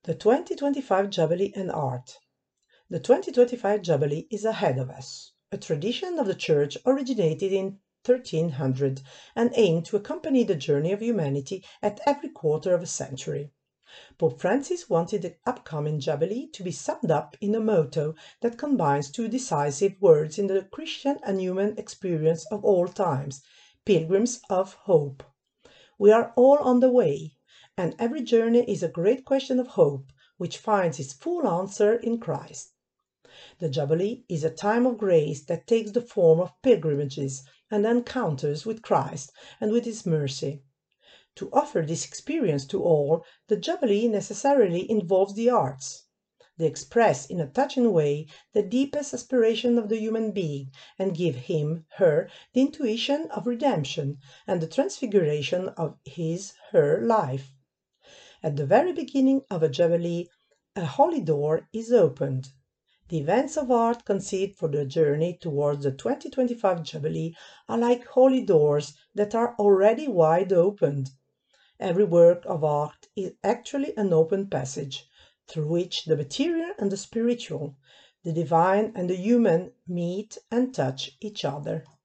The 2025 Jubilee and Art. The 2025 Jubilee is ahead of us, a tradition of the Church originated in 1300 and aimed to accompany the journey of humanity at every quarter of a century. Pope Francis wanted the upcoming Jubilee to be summed up in a motto that combines two decisive words in the Christian and human experience of all times: pilgrims of hope. We are all on the way, and every journey is a great question of hope, which finds its full answer in Christ. The Jubilee is a time of grace that takes the form of pilgrimages and encounters with Christ and with His mercy. To offer this experience to all, the Jubilee necessarily involves the arts. They express in a touching way the deepest aspiration of the human being and give him, her, the intuition of redemption and the transfiguration of his, her life. At the very beginning of a Jubilee, a holy door is opened. The events of art conceived for the journey towards the 2025 Jubilee are like holy doors that are already wide opened. Every work of art is actually an open passage, through which the material and the spiritual, the divine and the human meet and touch each other.